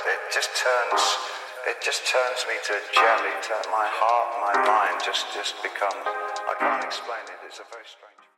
it just turns me to jelly. My heart, my mind just becomes, I can't explain it, it's a very strange